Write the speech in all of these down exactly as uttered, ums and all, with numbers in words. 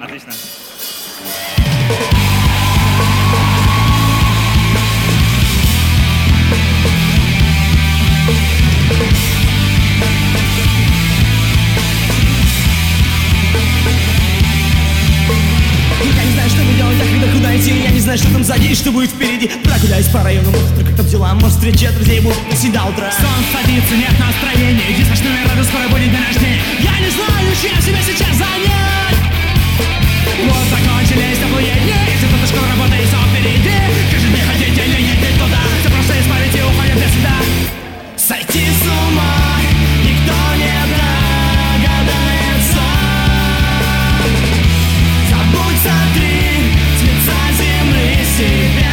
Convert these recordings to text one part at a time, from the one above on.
Отлично. Я не знаю, что мне делать, я когда куда идти. Я не знаю, что там сзади и что будет впереди. Прогуляюсь по району, может, как там дела. Может, встреча друзей будут навсегда утра. Сон садится, нет настроения. Единственное, что я рада, скоро будет день рождения. Я не знаю, чем себя сейчас занять. Вот закончились теплые дни. Если кто-то школа работает, все впереди. Каждый день хотите или едет туда. Все просто исправить и уходит навсегда. Сойти с ума никто не догадается. Забудь, сотри с лица земли себя.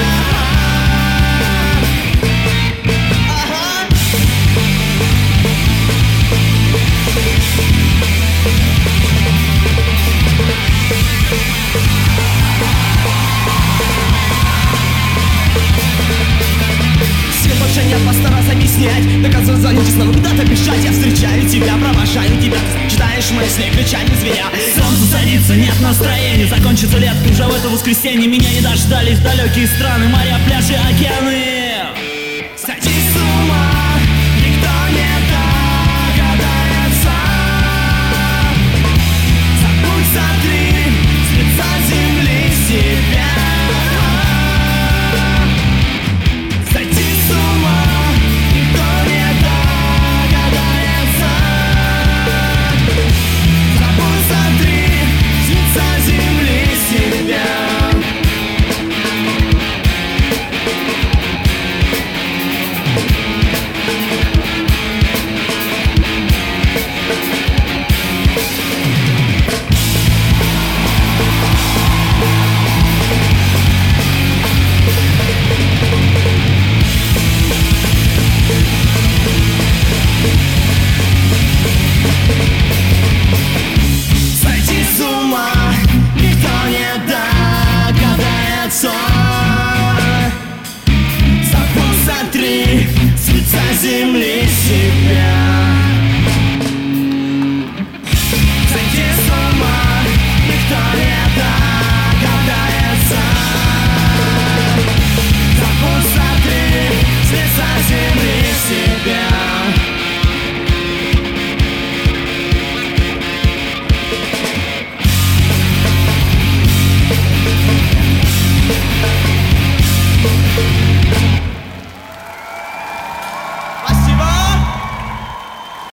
Все больше нет, постараться объяснять. Доказывать, звонить и снова куда-то бежать. Я встречаю тебя, провожаю тебя. Ты читаешь мысли, кричать не звеня. Солнце садится, нет настроения. Закончится лето уже в это воскресенье. Меня не дождались далекие страны, моря, пляжи, океаны.